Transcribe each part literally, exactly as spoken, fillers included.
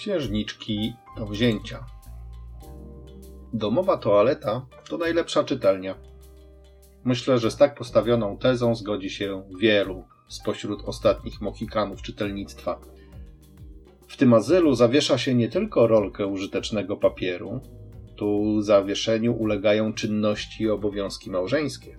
Księżniczki do wzięcia. Domowa toaleta to najlepsza czytelnia. Myślę, że z tak postawioną tezą zgodzi się wielu spośród ostatnich mohikanów czytelnictwa. W tym azylu zawiesza się nie tylko rolkę użytecznego papieru, tu zawieszeniu ulegają czynności i obowiązki małżeńskie.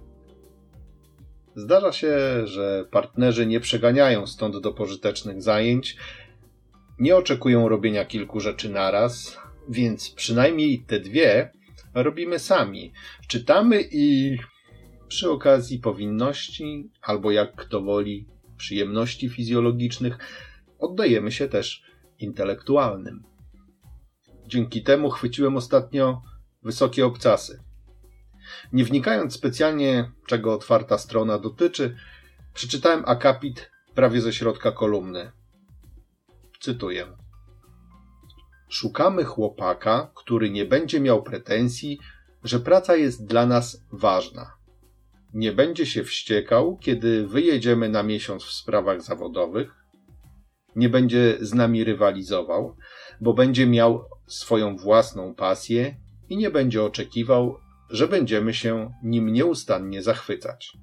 Zdarza się, że partnerzy nie przeganiają stąd do pożytecznych zajęć, nie oczekują robienia kilku rzeczy naraz, więc przynajmniej te dwie robimy sami. Czytamy i przy okazji powinności, albo jak kto woli, przyjemności fizjologicznych, oddajemy się też intelektualnym. Dzięki temu chwyciłem ostatnio wysokie obcasy. Nie wnikając specjalnie, czego otwarta strona dotyczy, przeczytałem akapit prawie ze środka kolumny. Cytuję. Szukamy chłopaka, który nie będzie miał pretensji, że praca jest dla nas ważna. Nie będzie się wściekał, kiedy wyjedziemy na miesiąc w sprawach zawodowych. Nie będzie z nami rywalizował, bo będzie miał swoją własną pasję i nie będzie oczekiwał, że będziemy się nim nieustannie zachwycać.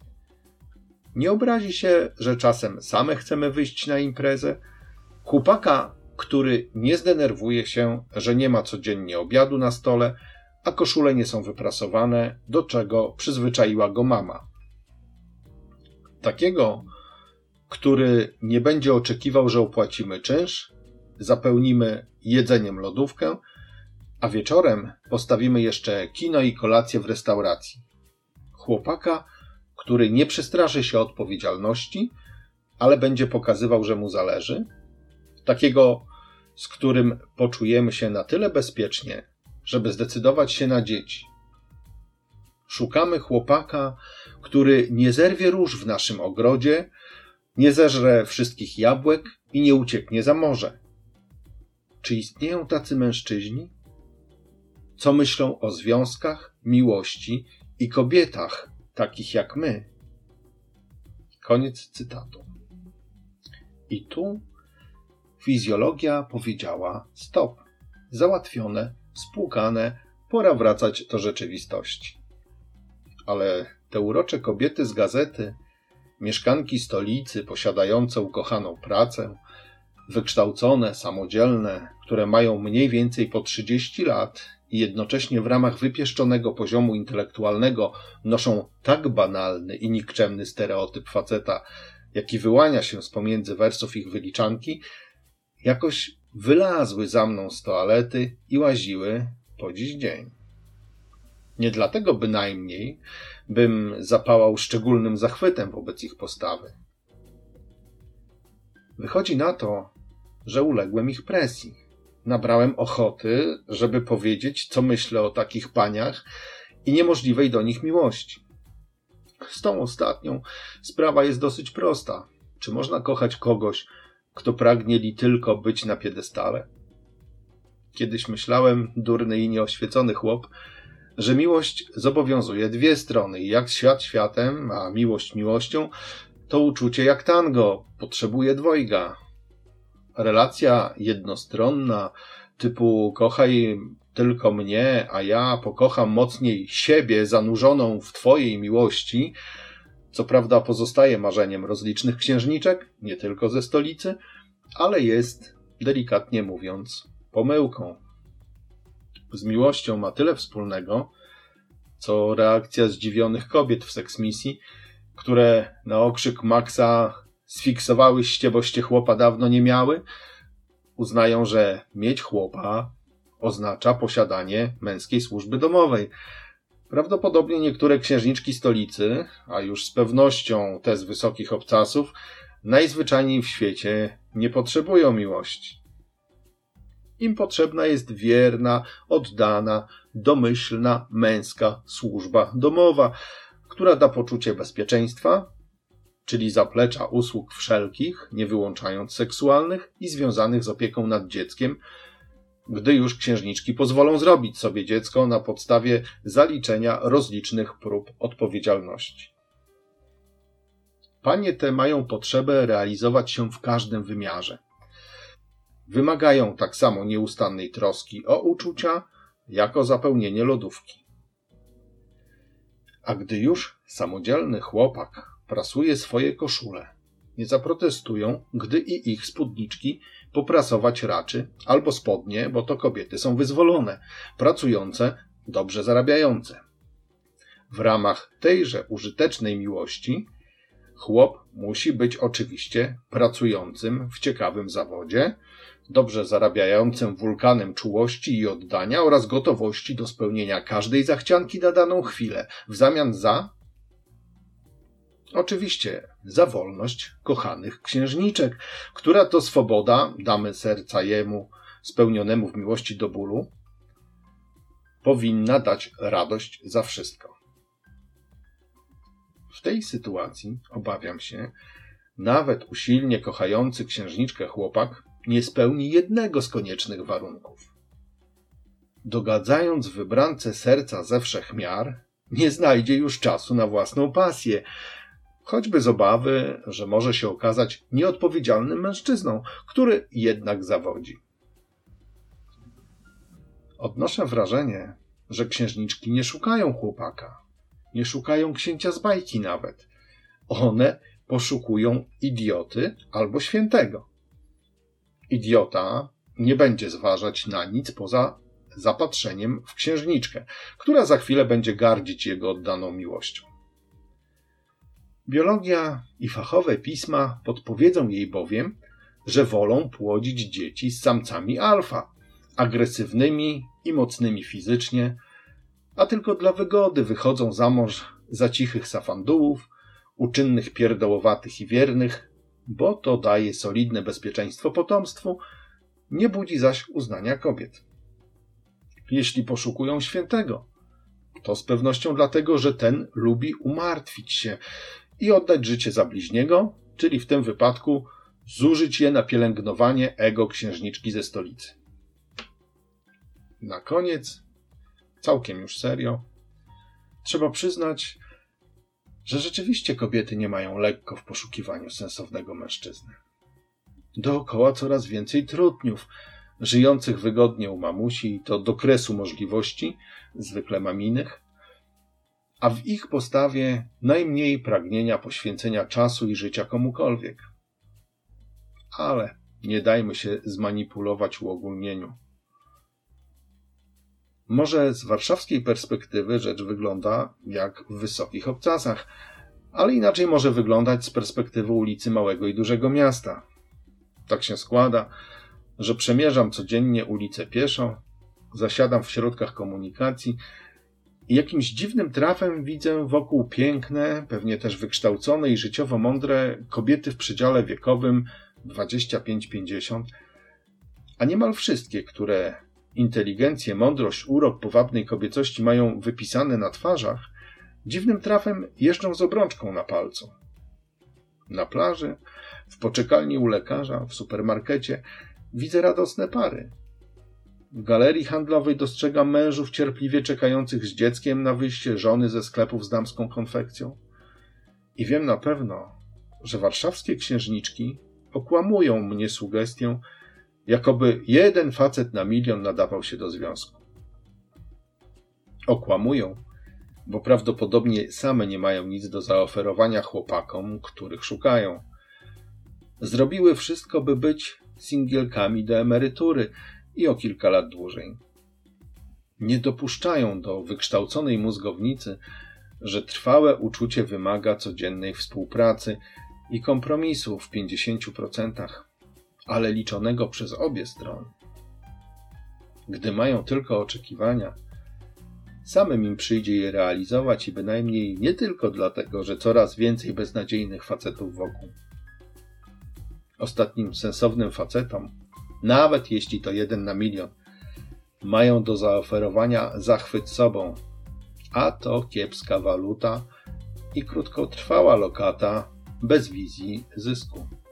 Nie obrazi się, że czasem same chcemy wyjść na imprezę. Chłopaka, który nie zdenerwuje się, że nie ma codziennie obiadu na stole, a koszule nie są wyprasowane, do czego przyzwyczaiła go mama. Takiego, który nie będzie oczekiwał, że opłacimy czynsz, zapełnimy jedzeniem lodówkę, a wieczorem postawimy jeszcze kino i kolację w restauracji. Chłopaka, który nie przestraszy się odpowiedzialności, ale będzie pokazywał, że mu zależy. Takiego, z którym poczujemy się na tyle bezpiecznie, żeby zdecydować się na dzieci. Szukamy chłopaka, który nie zerwie róż w naszym ogrodzie, nie zeżre wszystkich jabłek i nie ucieknie za morze. Czy istnieją tacy mężczyźni? Co myślą o związkach, miłości i kobietach, takich jak my? Koniec cytatu. I tu fizjologia powiedziała stop. Załatwione, spłukane, pora wracać do rzeczywistości. Ale te urocze kobiety z gazety, mieszkanki stolicy posiadające ukochaną pracę, wykształcone, samodzielne, które mają mniej więcej po trzydzieści lat i jednocześnie w ramach wypieszczonego poziomu intelektualnego noszą tak banalny i nikczemny stereotyp faceta, jaki wyłania się z pomiędzy wersów ich wyliczanki, jakoś wylazły za mną z toalety i łaziły po dziś dzień. Nie dlatego bynajmniej, bym zapałał szczególnym zachwytem wobec ich postawy. Wychodzi na to, że uległem ich presji. Nabrałem ochoty, żeby powiedzieć, co myślę o takich paniach i niemożliwej do nich miłości. Z tą ostatnią sprawa jest dosyć prosta. Czy można kochać kogoś, kto pragnie li tylko być na piedestale? Kiedyś myślałem, durny i nieoświecony chłop, że miłość zobowiązuje dwie strony i jak świat światem, a miłość miłością, to uczucie jak tango, potrzebuje dwojga. Relacja jednostronna, typu kochaj tylko mnie, a ja pokocham mocniej siebie zanurzoną w twojej miłości, co prawda pozostaje marzeniem rozlicznych księżniczek, nie tylko ze stolicy, ale jest, delikatnie mówiąc, pomyłką. Z miłością ma tyle wspólnego, co reakcja zdziwionych kobiet w seksmisji, które na okrzyk Maxa sfiksowałyście, boście chłopa dawno nie miały, uznają, że mieć chłopa oznacza posiadanie męskiej służby domowej. Prawdopodobnie niektóre księżniczki stolicy, a już z pewnością te z wysokich obcasów, najzwyczajniej w świecie nie potrzebują miłości. Im potrzebna jest wierna, oddana, domyślna, męska służba domowa, która da poczucie bezpieczeństwa, czyli zaplecza usług wszelkich, nie wyłączając seksualnych i związanych z opieką nad dzieckiem, gdy już księżniczki pozwolą zrobić sobie dziecko na podstawie zaliczenia rozlicznych prób odpowiedzialności. Panie te mają potrzebę realizować się w każdym wymiarze. wymagają tak samo nieustannej troski o uczucia, jak o zapełnienie lodówki. A gdy już samodzielny chłopak prasuje swoje koszule, nie zaprotestują, gdy i ich spódniczki poprasować raczy, albo spodnie, bo to kobiety są wyzwolone, pracujące, dobrze zarabiające. W ramach tejże użytecznej miłości chłop musi być oczywiście pracującym w ciekawym zawodzie, dobrze zarabiającym wulkanem czułości i oddania oraz gotowości do spełnienia każdej zachcianki na daną chwilę, w zamian za, oczywiście, za wolność kochanych księżniczek, która to swoboda, damy serca jemu, spełnionemu w miłości do bólu, powinna dać radość za wszystko. W tej sytuacji, obawiam się, nawet usilnie kochający księżniczkę chłopak nie spełni jednego z koniecznych warunków. Dogadzając wybrance serca ze wszech miar, nie znajdzie już czasu na własną pasję, choćby z obawy, że może się okazać nieodpowiedzialnym mężczyzną, który jednak zawodzi. Odnoszę wrażenie, że księżniczki nie szukają chłopaka, nie szukają księcia z bajki nawet. One poszukują idioty albo świętego. Idiota nie będzie zważać na nic poza zapatrzeniem w księżniczkę, która za chwilę będzie gardzić jego oddaną miłością. Biologia i fachowe pisma podpowiedzą jej bowiem, że wolą płodzić dzieci z samcami alfa, agresywnymi i mocnymi fizycznie, a tylko dla wygody wychodzą za mąż za cichych safandułów, uczynnych pierdołowatych i wiernych, bo to daje solidne bezpieczeństwo potomstwu, nie budzi zaś uznania kobiet. Jeśli poszukują świętego, to z pewnością dlatego, że ten lubi umartwić się i oddać życie za bliźniego, czyli w tym wypadku zużyć je na pielęgnowanie ego księżniczki ze stolicy. Na koniec, całkiem już serio, trzeba przyznać, że rzeczywiście kobiety nie mają lekko w poszukiwaniu sensownego mężczyzny. Dookoła coraz więcej trutniów, żyjących wygodnie u mamusi i to do kresu możliwości, zwykle maminych, a w ich postawie najmniej pragnienia poświęcenia czasu i życia komukolwiek. Ale nie dajmy się zmanipulować uogólnieniu. Może z warszawskiej perspektywy rzecz wygląda jak w wysokich obcasach, ale inaczej może wyglądać z perspektywy ulicy małego i dużego miasta. Tak się składa, że przemierzam codziennie ulicę pieszo, zasiadam w środkach komunikacji i jakimś dziwnym trafem widzę wokół piękne, pewnie też wykształcone i życiowo mądre kobiety w przedziale wiekowym dwadzieścia pięć pięćdziesiąt, a niemal wszystkie, które inteligencję, mądrość, urok powabnej kobiecości mają wypisane na twarzach, dziwnym trafem jeżdżą z obrączką na palcu. Na plaży, w poczekalni u lekarza, w supermarkecie widzę radosne pary. W galerii handlowej dostrzegam mężów cierpliwie czekających z dzieckiem na wyjście żony ze sklepów z damską konfekcją. I wiem na pewno, że warszawskie księżniczki okłamują mnie sugestią, jakoby jeden facet na milion nadawał się do związku. Okłamują, bo prawdopodobnie same nie mają nic do zaoferowania chłopakom, których szukają. Zrobiły wszystko, by być singielkami do emerytury i o kilka lat dłużej. Nie dopuszczają do wykształconej mózgownicy, że trwałe uczucie wymaga codziennej współpracy i kompromisu w pięćdziesięciu procentach, ale liczonego przez obie strony. Gdy mają tylko oczekiwania, samym im przyjdzie je realizować i bynajmniej nie tylko dlatego, że coraz więcej beznadziejnych facetów wokół. Ostatnim sensownym facetom, nawet jeśli to jeden na milion, mają do zaoferowania zachwyt sobą, a to kiepska waluta i krótkotrwała lokata bez wizji zysku.